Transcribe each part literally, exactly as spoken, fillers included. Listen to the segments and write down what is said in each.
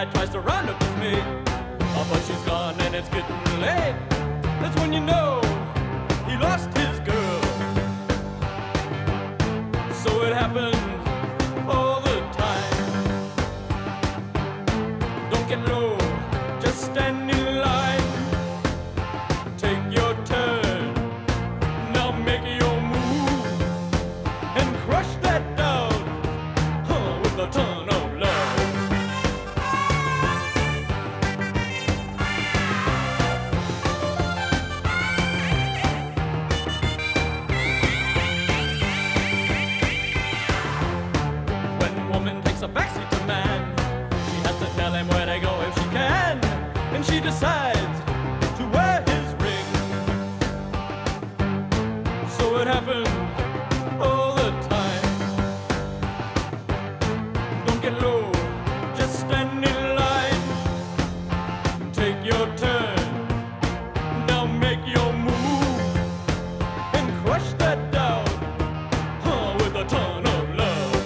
guy tries to round up with me. Oh, but she's gone and it's getting late. That's when you know he lost his girl. So it happens all the time. Don't get low, just stand in line. Take your turn, now make your move and crush that doubt, huh, with a ton of love. When woman takes a backseat to man, she has to tell him where to go if she can, and she decides to wear his ring. So it happens all the time. Don't get low, just stand in line. Take your turn, now make your move and crush that doubt, huh, with a ton of love.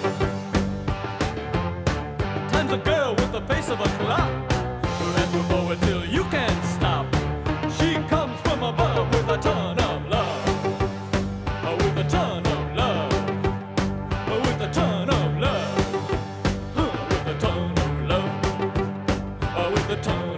Time's a girl with the face of a clock, her hands move forward till you can't stop. She comes from above with a ton of love, uh, with a ton of love, uh, with a ton of love, huh, with a ton of love, uh, with a ton